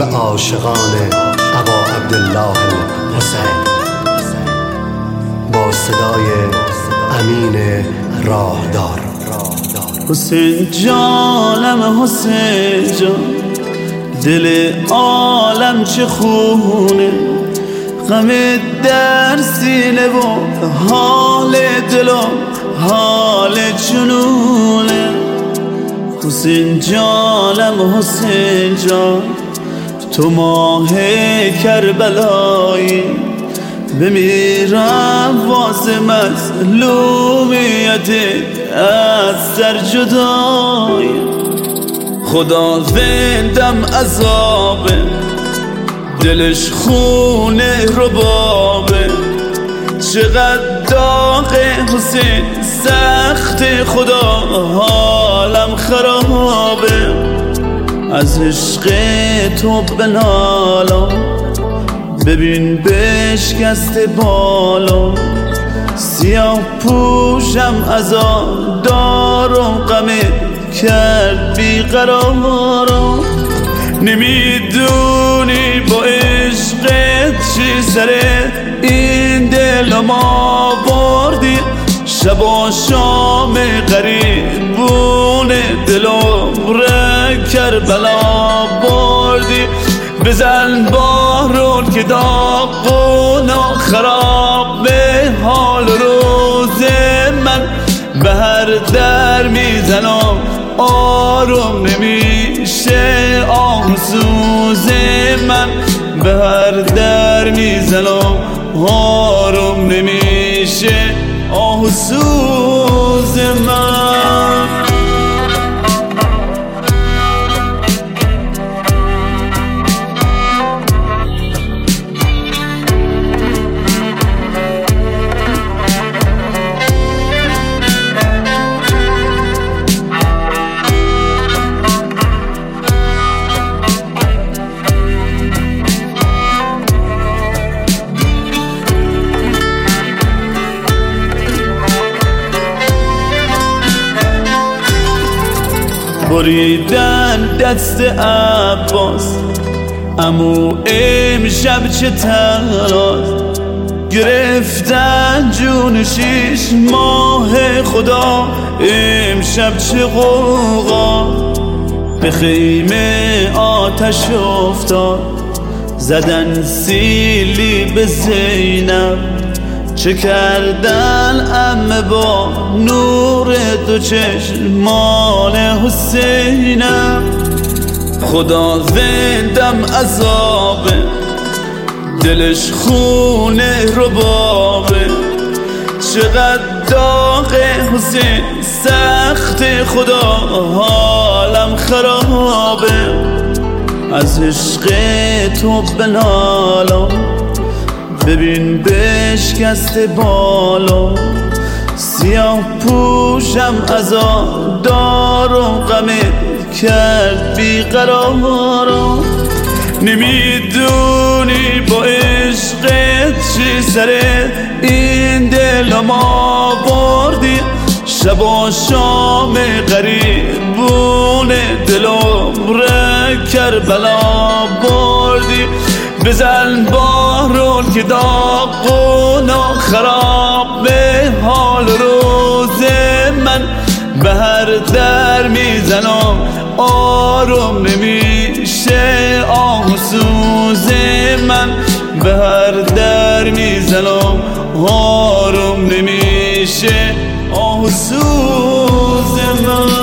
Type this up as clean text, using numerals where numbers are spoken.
عاشقان ابا عبدالله حسین با صدای امین راهدار. حسین جانم حسین جان، دل عالم چه خونه، غم در سینه و حال دلم حال جنونه. حسین جانم حسین جان، تو ماه کربلایی، بمیرم واسه مظلومیت از سر جدایی. خدا زندم عذابه، دلش خونه ربابه، چقدر داغ حسین سخت، خدا حالم خرابه. از عشق تو بنالم، ببین بشکست بالا، سیاه پوشم ازان دارم، غمت کرد بیقرارم. نمیدونی با عشقت چی سره این دلم آوردی، شب و شام غریبونه دلم را کربلا بردی. بزن بارون که داغون و خراب به حال روز من، به هر در میزنم آروم نمیشه آه سوز من، به هر در میزنم آروم نمیشه آه سوز من. بریدن دست عباس، امو امشب چه تناز، گرفتن جون 6 ماه خدا، امشب چه غوغا. به خیمه آتش افتاد، زدن سیلی به زینب، چه کردن عمه با نور دو چشمان حسینم. خدا زندم عذابه، دلش خونه ربابه، چقدر داغ حسین سخت، خدا حالم خرابه. از عشق تو بنالم، ببین بشکست بالا، سیاه پوشم ازان دارم، غمت کرد بیقرارم. نمیدونی با عشقت چی سره این دلم آوردی، شب و شام غریبونه دلم را کربلا بردی. بزن بارون که داغون و خراب به حال روز من، به هر در میزنم آروم نمیشه آه سوز من، به هر در میزنم آروم نمیشه آه سوز من.